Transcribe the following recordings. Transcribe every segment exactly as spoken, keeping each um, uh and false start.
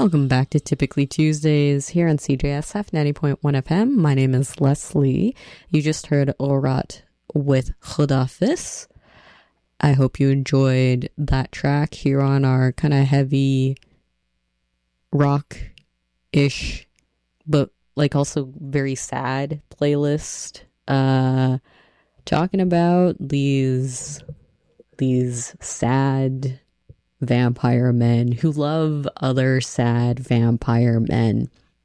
Welcome back to Typically Tuesdays here on C J S F ninety point one F M. My name is Leslie. You just heard Orat with Khudafis. I hope you enjoyed that track here on our kind of heavy rock-ish, but like also very sad playlist. Uh, talking about these these sad vampire men who love other sad vampire men.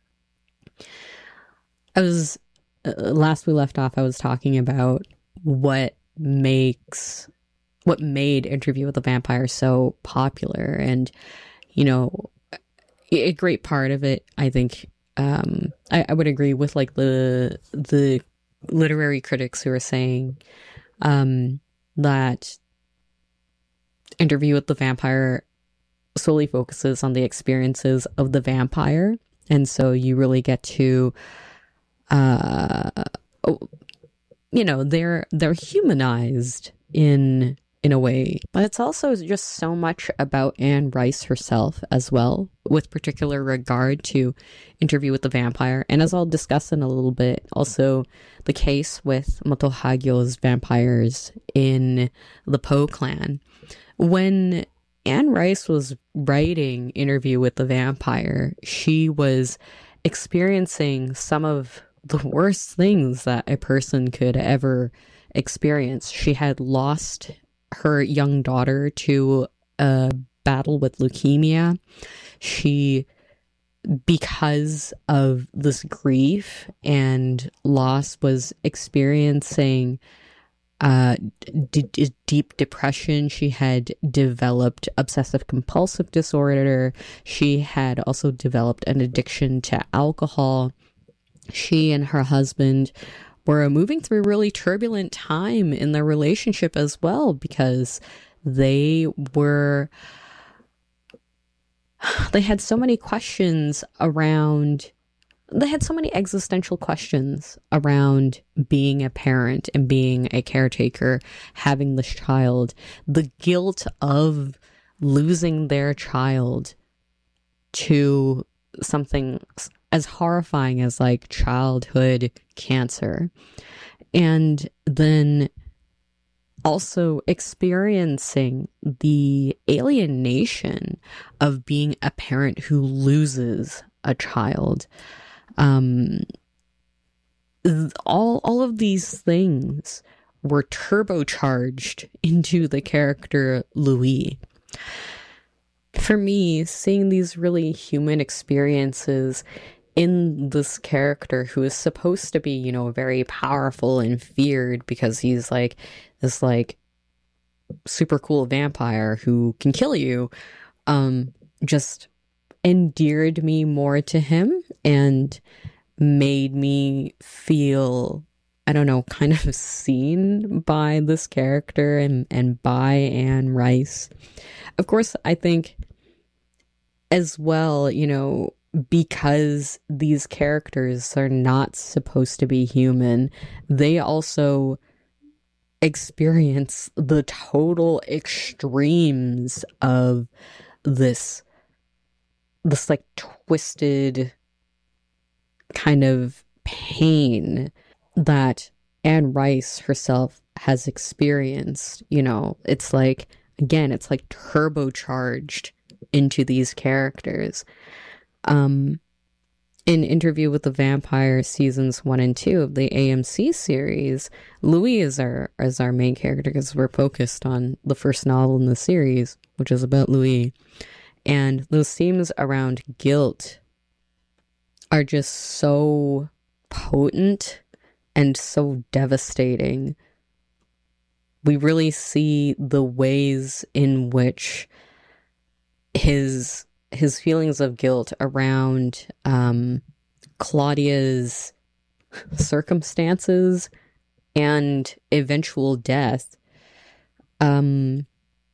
I was uh, last we left off I was talking about what makes what made Interview with the Vampire so popular, and you know, a great part of it, I think, um I, I would agree with like the the literary critics who are saying um that Interview with the Vampire solely focuses on the experiences of the vampire, and so you really get to uh you know, they're they're humanized in in a way, but it's also just so much about Anne Rice herself as well, with particular regard to Interview with the Vampire, and as I'll discuss in a little bit, also the case with Moto Hagyo's vampires in the Poe clan. When Anne Rice was writing Interview with the Vampire, she was experiencing some of the worst things that a person could ever experience. She had lost her young daughter to a battle with leukemia. She, because of this grief and loss, was experiencing uh d- d- deep depression. She had developed obsessive compulsive disorder. She had also developed an addiction to alcohol. She and her husband were moving through a really turbulent time in their relationship as well, because they were they had so many questions around They had so many existential questions around being a parent and being a caretaker, having this child, the guilt of losing their child to something as horrifying as like childhood cancer. And then also experiencing the alienation of being a parent who loses a child. Um, all all of these things were turbocharged into the character Louis. For me, seeing these really human experiences in this character who is supposed to be, you know, very powerful and feared because he's like this like super cool vampire who can kill you, um, just endeared me more to him and made me feel, I don't know, kind of seen by this character and, and by Anne Rice. Of course, I think as well, you know, because these characters are not supposed to be human, they also experience the total extremes of this this like twisted kind of pain that Anne Rice herself has experienced. You know, it's like, again, it's like turbocharged into these characters. Um, in Interview with the Vampire seasons one and two of the A M C series, Louis is our is our main character because we're focused on the first novel in the series, which is about Louis. And those themes around guilt are just so potent and so devastating. We really see the ways in which his his feelings of guilt around um, Claudia's circumstances and eventual death, um,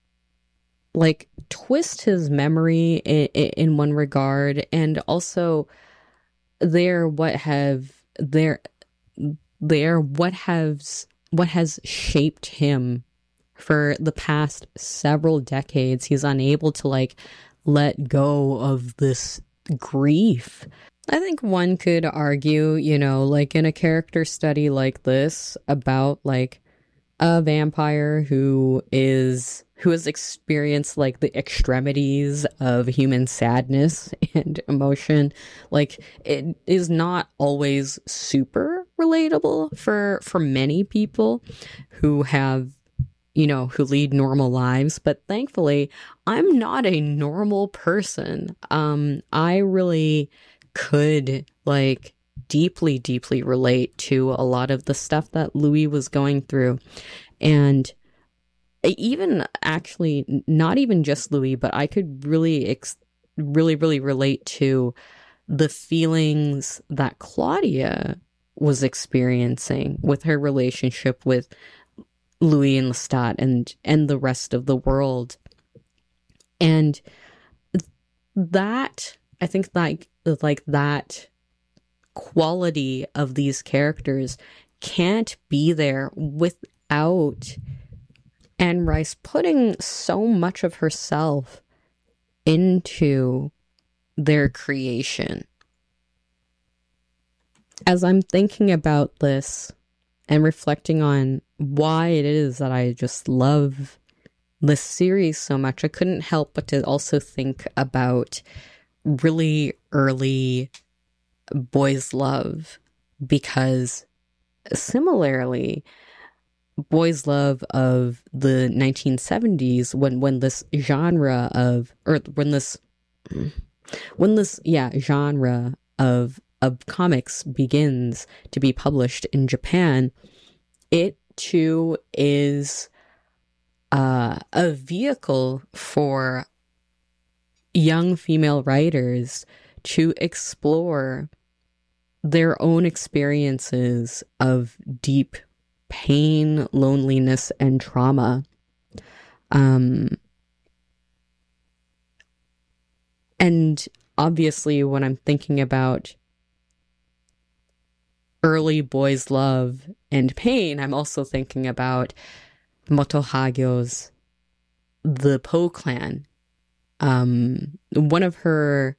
like twist his memory in, in one regard, and also they're what have they're they're what has what has shaped him for the past several decades. He's unable to like let go of this grief. I think one could argue, you know, like in a character study like this about like a vampire who is who has experienced like the extremities of human sadness and emotion, like it is not always super relatable for for many people who have, you know, who lead normal lives. But thankfully, I'm not a normal person. Um, I really could like deeply, deeply relate to a lot of the stuff that Louis was going through. And even actually, not even just Louis, but I could really, ex- really, really relate to the feelings that Claudia was experiencing with her relationship with Louis and Lestat and, and the rest of the world. And that, I think like, like that quality of these characters can't be there without Anne Rice putting so much of herself into their creation. As I'm thinking about this and reflecting on why it is that I just love this series so much, I couldn't help but to also think about really early boys' love, because similarly, boys' love of the nineteen seventies, when when this genre of or when this when this yeah genre of of comics begins to be published in Japan, it too is uh, a vehicle for young female writers to explore their own experiences of deep pain, loneliness, and trauma. Um, and obviously, when I'm thinking about early boys' love and pain, I'm also thinking about Moto Hagio's The Poe Clan. Um, one of her,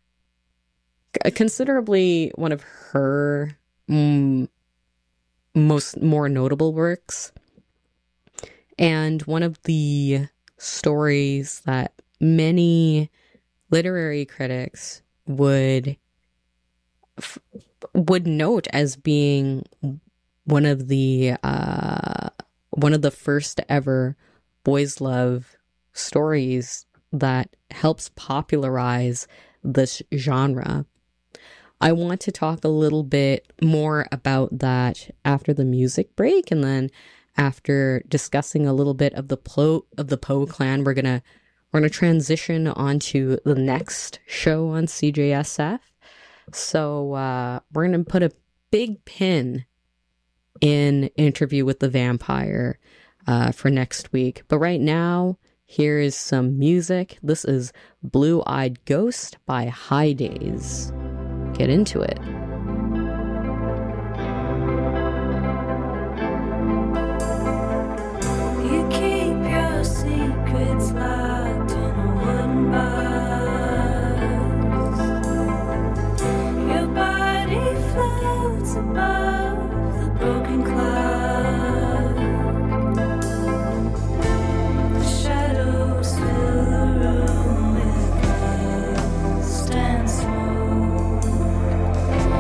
considerably one of her mm, most more notable works, and one of the stories that many literary critics would f- would note as being one of the uh, one of the first ever boys' love stories that helps popularize this genre. I want to talk a little bit more about that after the music break, and then after discussing a little bit of the Poe of the Poe Clan, we're gonna we're gonna transition onto the next show on C J S F. So uh, we're gonna put a big pin in Interview with the Vampire uh, for next week. But right now, here is some music. This is Blue Eyed Ghost by High Days. Get into it. You keep your secrets locked in a wooden box. Your body floats above the broken cloud. The shadows fill the room with dust and smoke.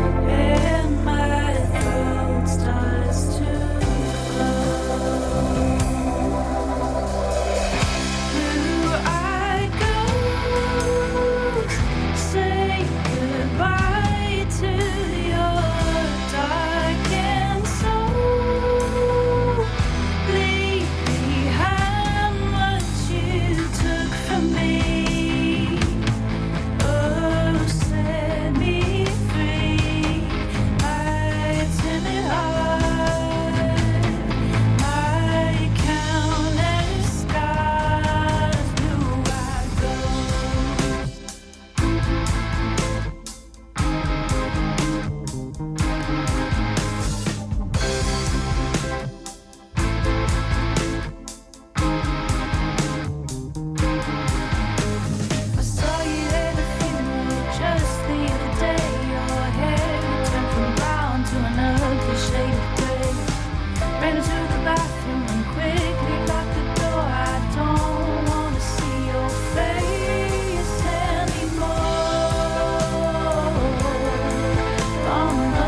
shade of gray. Ran into the bathroom and quickly locked the door. I don't want to see your face anymore. Oh no.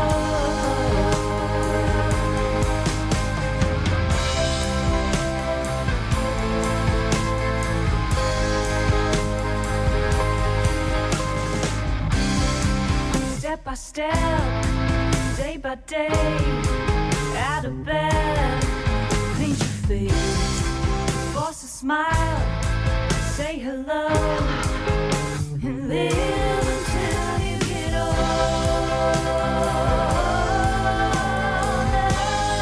Step by step, day by day, out of bed, paint your face, force a smile, say hello, and live until you get older.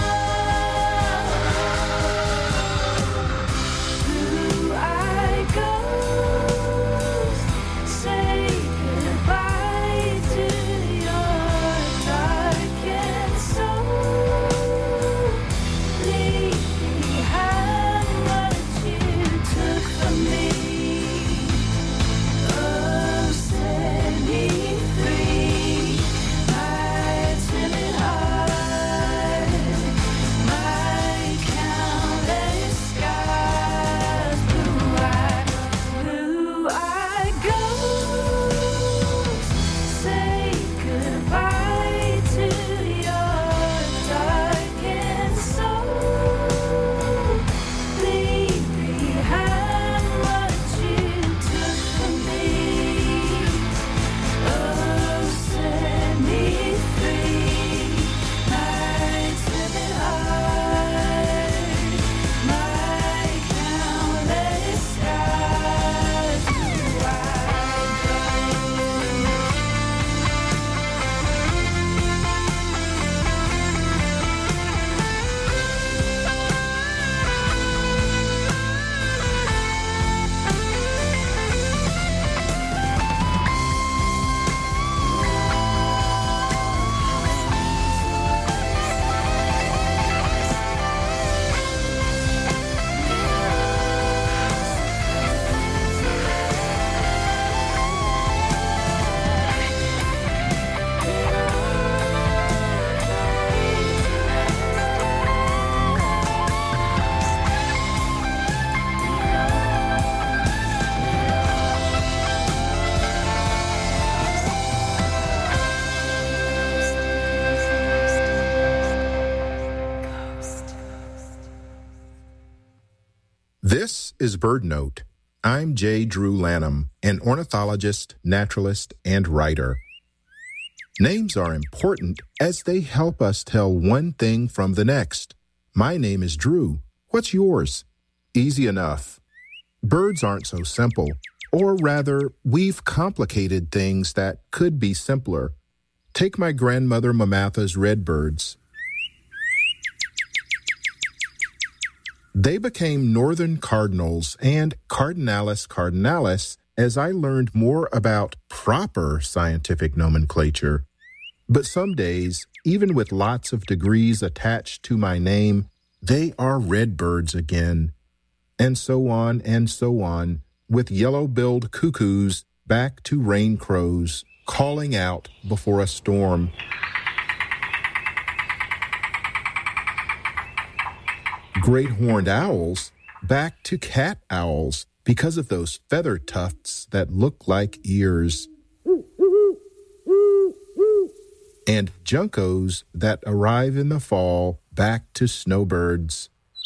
Blue eyed ghost, say goodbye to your dark and soul. Leave behind what you took from me. Oh, set me free. My timid heart, my countless scars. Blue-eyed, blue-eyed ghost, say goodbye to your dark and soul. Leave behind what you took from me. Oh, set me free. My timid heart, my countless scars. Blue-eyed This is BirdNote. I'm J. Drew Lanham, an ornithologist, naturalist, and writer. Names are important as they help us tell one thing from the next. My name is Drew. What's yours? Easy enough. Birds aren't so simple, or rather, we've complicated things that could be simpler. Take my grandmother Mamatha's redbirds. They became northern cardinals and Cardinalis cardinalis as I learned more about proper scientific nomenclature. But some days, even with lots of degrees attached to my name, they are redbirds again. And so on and so on, with yellow-billed cuckoos back to rain crows, calling out before a storm. Great horned owls back to cat owls because of those feather tufts that look like ears. And juncos that arrive in the fall back to snowbirds.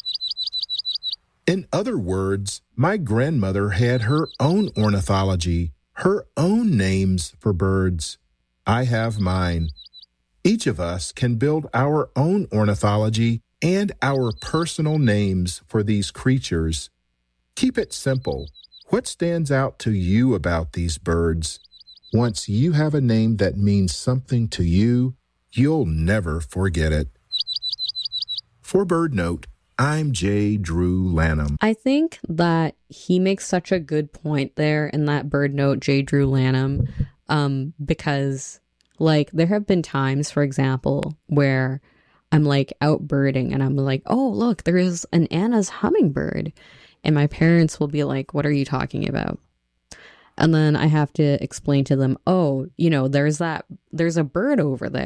In other words, my grandmother had her own ornithology, her own names for birds. I have mine. Each of us can build our own ornithology and our personal names for these creatures. Keep it simple. What stands out to you about these birds? Once you have a name that means something to you, you'll never forget it. For BirdNote, I'm J. Drew Lanham. I think that he makes such a good point there in that BirdNote, J. Drew Lanham, um, because, like, there have been times, for example, where I'm like out birding and I'm like, oh, look, there is an Anna's hummingbird. And my parents will be like, what are you talking about? And then I have to explain to them, oh, you know, there's that, there's a bird over there.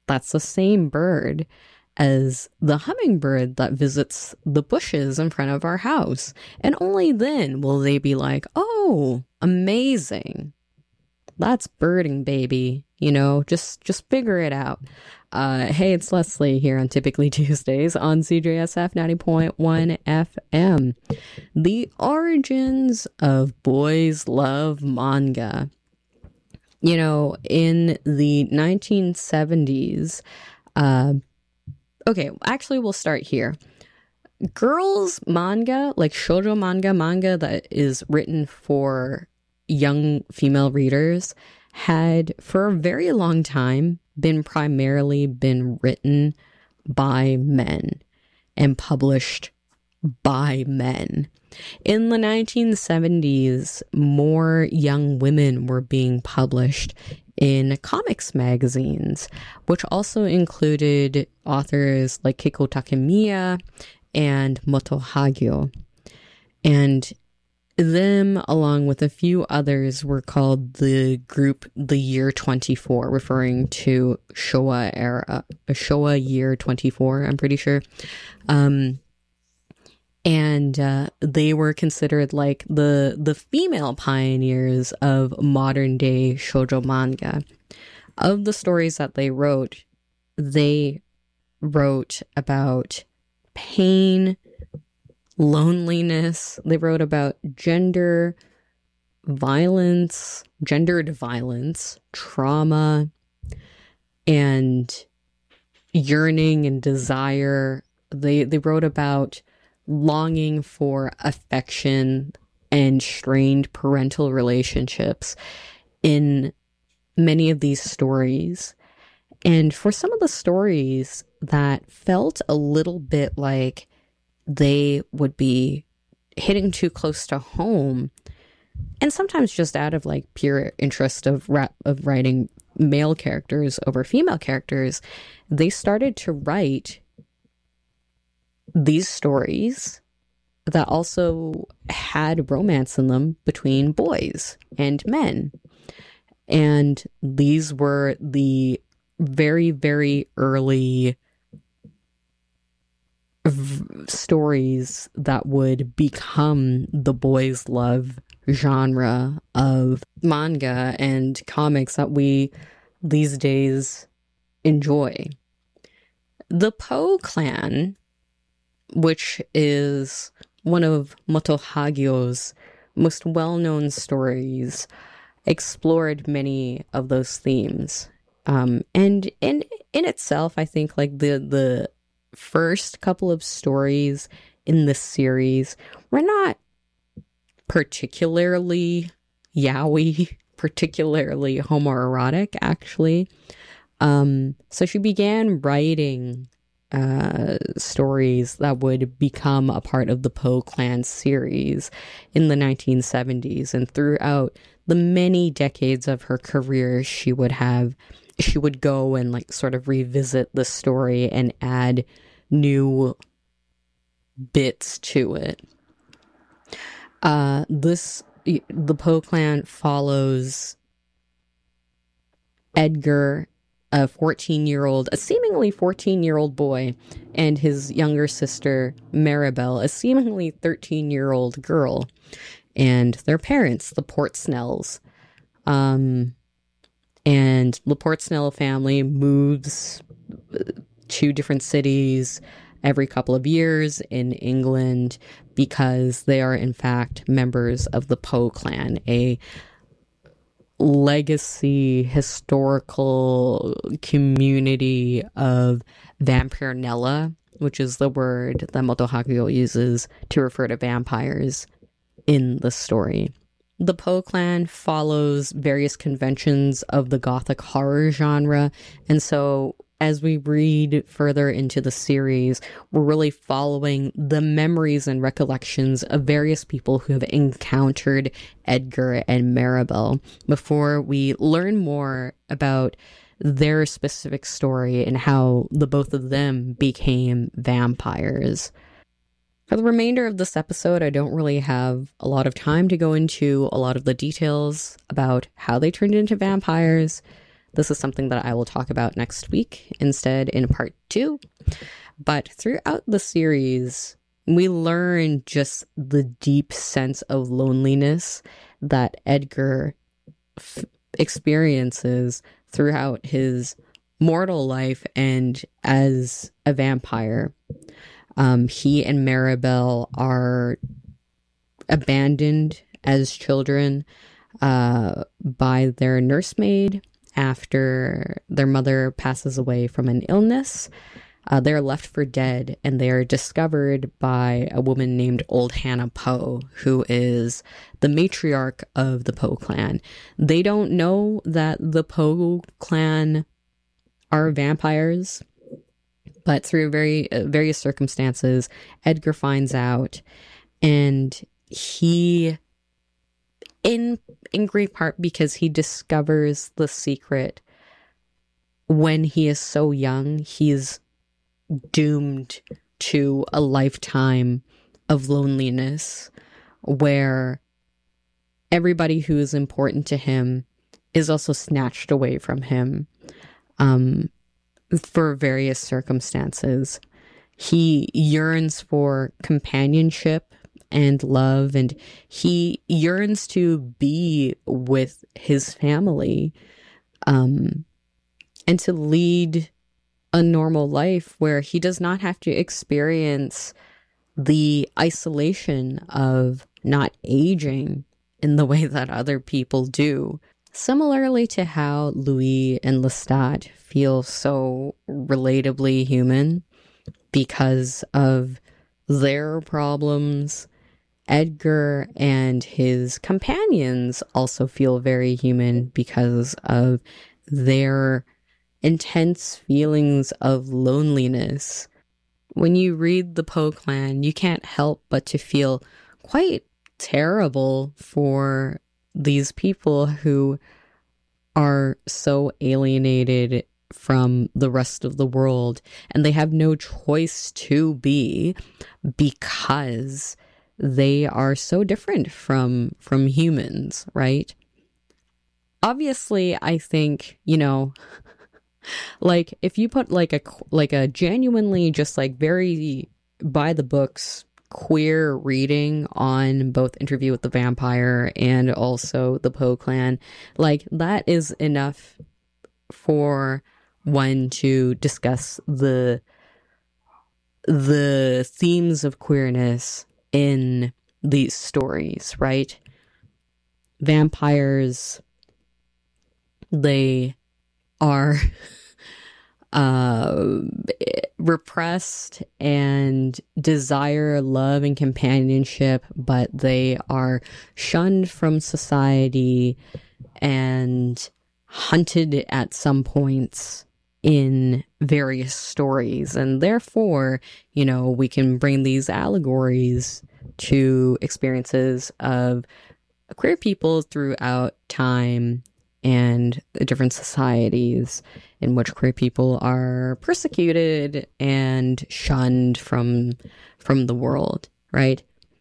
that's the same bird as the hummingbird that visits the bushes in front of our house. And only then will they be like, oh, amazing. That's birding, baby. You know, just just figure it out. Uh, hey, it's Leslie here on Typically Tuesdays on C J S F ninety point one F M. The origins of boys love manga. You know, in the nineteen seventies, uh, okay, actually, we'll start here. Girls manga, like shoujo manga, manga that is written for young female readers, had for a very long time been primarily been written by men and published by men. In the nineteen seventies, more young women were being published in comics magazines, which also included authors like Keiko Takemiya and Moto Hagio. And them, along with a few others, were called the group The Year twenty-four, referring to Showa era, Showa Year twenty-four, I'm pretty sure. Um, and uh, they were considered like the the female pioneers of modern day shoujo manga. Of the stories that they wrote, they wrote about pain, loneliness. They wrote about gender violence, gendered violence, trauma, and yearning and desire. They they wrote about longing for affection and strained parental relationships in many of these stories. And for some of the stories that felt a little bit like they would be hitting too close to home, and sometimes just out of like pure interest of rap, of writing male characters over female characters, they started to write these stories that also had romance in them between boys and men. And these were the very, very early v- stories that would become the boys' love genre of manga and comics that we these days enjoy. The Poe clan, which is one of Moto Hagio's most well-known stories, explored many of those themes. Um, and in in itself, I think like the the first couple of stories in this series were not particularly yaoi, particularly homoerotic, actually. Um, so she began writing uh, stories that would become a part of the Poe clan series in the nineteen seventies, and throughout the many decades of her career, she would have she would go and like sort of revisit the story and add new bits to it. Uh, this the Poe clan follows Edgar, a fourteen-year-old, a seemingly fourteen-year-old boy, and his younger sister, Maribel, a seemingly thirteen-year-old girl, and their parents, the Portsnells. Um, and the Portsnell family moves to different cities every couple of years in England because they are, in fact, members of the Poe clan, a legacy historical community of Vampirella, which is the word that Moto Hagio uses to refer to vampires in the story. The Poe clan follows various conventions of the gothic horror genre, and so as we read further into the series, we're really following the memories and recollections of various people who have encountered Edgar and Maribel before we learn more about their specific story and how the both of them became vampires. For the remainder of this episode, I don't really have a lot of time to go into a lot of the details about how they turned into vampires, This is something that I will talk about next week instead in part two. But throughout the series, we learn just the deep sense of loneliness that Edgar f- experiences throughout his mortal life and as a vampire. Um, he and Maribel are abandoned as children uh, by their nursemaid after their mother passes away from an illness. Uh, they're left for dead, and they are discovered by a woman named Old Hannah Poe, who is the matriarch of the Poe clan. They don't know that the Poe clan are vampires, but through very uh, various circumstances, Edgar finds out, and he, in in great part because he discovers the secret when he is so young, he's doomed to a lifetime of loneliness where everybody who is important to him is also snatched away from him um, for various circumstances. He yearns for companionship and love, and he yearns to be with his family um, and to lead a normal life where he does not have to experience the isolation of not aging in the way that other people do. Similarly to how Louis and Lestat feel so relatably human because of their problems, Edgar and his companions also feel very human because of their intense feelings of loneliness. When you read the Poe clan, you can't help but to feel quite terrible for these people who are so alienated from the rest of the world, and they have no choice to be because they are so different from from humans, right? Obviously, I think, you know, like if you put like a like a genuinely just like very by the books queer reading on both Interview with the Vampire and also the Poe clan, like that is enough for one to discuss the the themes of queerness in these stories, right? Vampires, they are uh, repressed and desire love and companionship, but they are shunned from society and hunted at some points in various stories. And therefore, you know, we can bring these allegories to experiences of queer people throughout time and the different societies in which queer people are persecuted and shunned from from the world, right?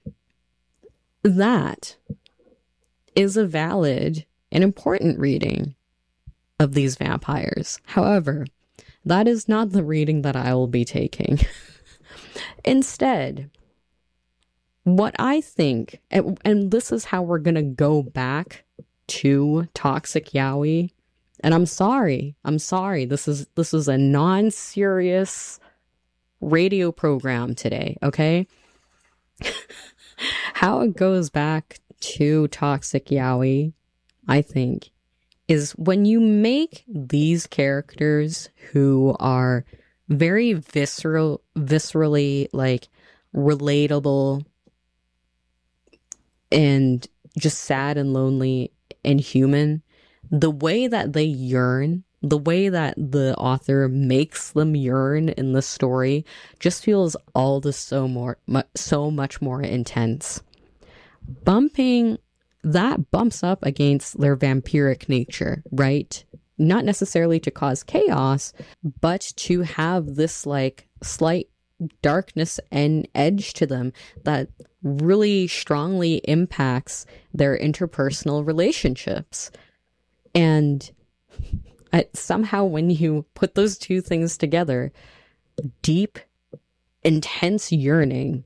That is a valid and important reading of these vampires. However, that is not the reading that I will be taking. Instead, what I think, and, and this is how we're going to go back to Toxic Yaoi, and I'm sorry, I'm sorry, this is this is a non-serious radio program today, okay? How it goes back to Toxic Yaoi, I think, is when you make these characters who are very visceral, viscerally, like, relatable and just sad and lonely and human, the way that they yearn, the way that the author makes them yearn in the story just feels all the so more mu- so much more intense. Bumping that bumps up against their vampiric nature, right? Not necessarily to cause chaos, but to have this like slight darkness and edge to them that really strongly impacts their interpersonal relationships. And I, somehow when you put those two things together, deep, intense yearning,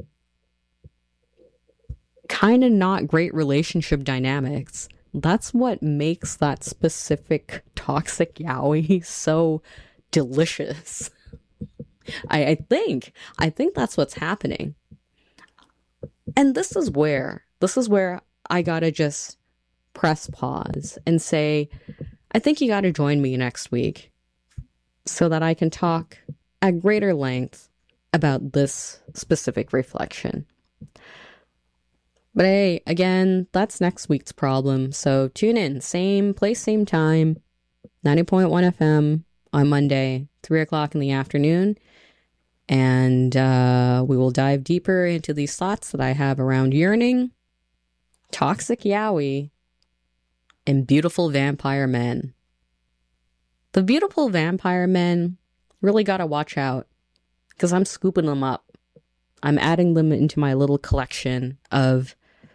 kind of not great relationship dynamics, that's what makes that specific toxic yaoi so delicious. I, I think, I think that's what's happening. And this is where, this is where I gotta just press pause and say, I think you gotta join me next week so that I can talk at greater length about this specific reflection. But hey, again, that's next week's problem. So tune in, same place, same time, ninety point one F M on Monday, three o'clock in the afternoon. And uh, we will dive deeper into these thoughts that I have around yearning, toxic yaoi, and beautiful vampire men. The beautiful vampire men really gotta watch out, because I'm scooping them up. I'm adding them into my little collection of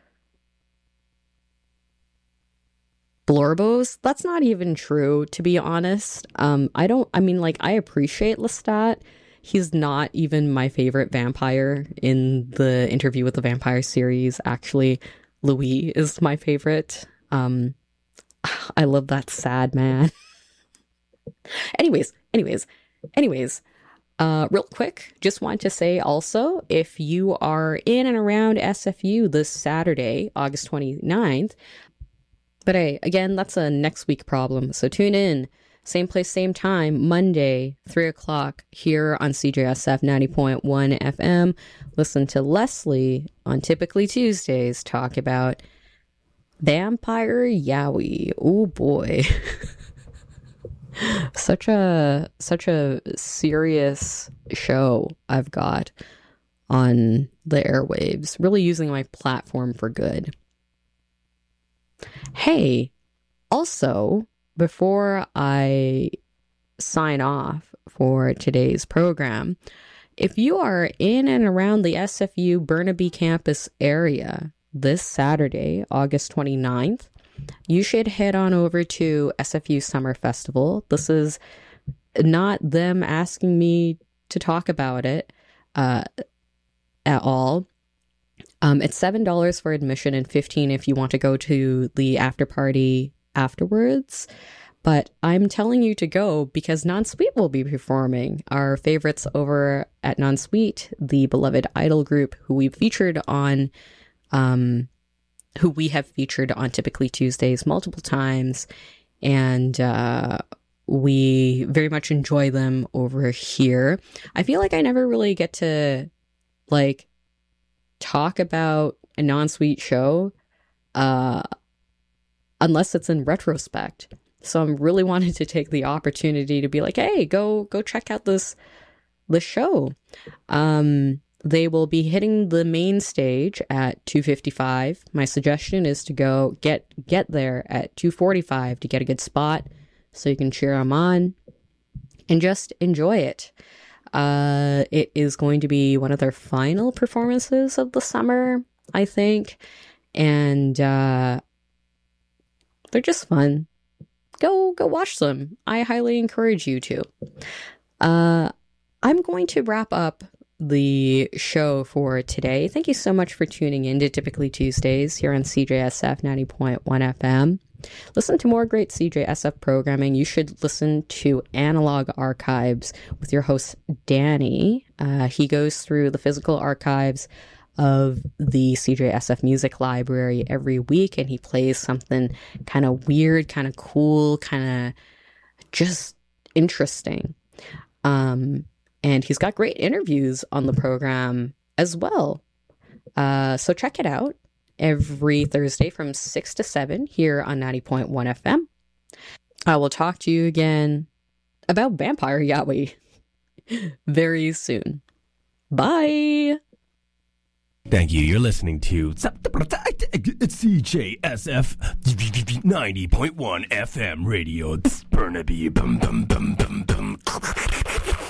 Blorbos. That's not even true, to be honest. Um, I don't, I mean, like, I appreciate Lestat. He's not even my favorite vampire in the Interview with the Vampire series. Actually, Louis is my favorite. Um, I love that sad man. anyways, anyways, anyways, uh, real quick, just want to say also, if you are in and around S F U this Saturday, August twenty-ninth, but hey, again, that's a next week problem, so tune in. Same place, same time, Monday, three o'clock, here on C J S F ninety point one F M. Listen to Leslie on Typically Tuesdays talk about vampire yaoi. Oh boy. such a such a serious show I've got on the airwaves. Really using my platform for good. Hey, also, before I sign off for today's program, if you are in and around the S F U Burnaby campus area this Saturday, August twenty-ninth, you should head on over to S F U Summer Festival. This is not them asking me to talk about it uh, at all. Um, it's seven dollars for admission and fifteen dollars if you want to go to the after party afterwards. But I'm telling you to go because Non-Sweet will be performing. Our favorites over at Non-Sweet, the beloved idol group who we've featured on, um, who we have featured on Typically Tuesdays multiple times. And uh, we very much enjoy them over here. I feel like I never really get to, like, talk about a Non-Sweet show uh, unless it's in retrospect. So I'm really wanting to take the opportunity to be like, hey, go go check out this this show. Um, they will be hitting the main stage at two fifty-five. My suggestion is to go get get there at two forty-five to get a good spot so you can cheer them on and just enjoy it. Uh, it is going to be one of their final performances of the summer, I think. And uh, they're just fun. Go, go watch them. I highly encourage you to. Uh, I'm going to wrap up the show for today. Thank you so much for tuning in to Typically Tuesdays here on C J S F ninety point one F M. Listen to more great C J S F programming. You should listen to Analog Archives with your host, Danny. Uh, he goes through the physical archives of the C J S F Music Library every week, and he plays something kind of weird, kind of cool, kind of just interesting. Um, and he's got great interviews on the program as well. Uh, so check it out every Thursday from six to seven here on ninety point one F M. I will talk to you again about vampire yaoi very soon. Bye! Thank you. You're listening to C J S F ninety point one F M radio. Burnaby. Bum, bum, bum, bum, bum.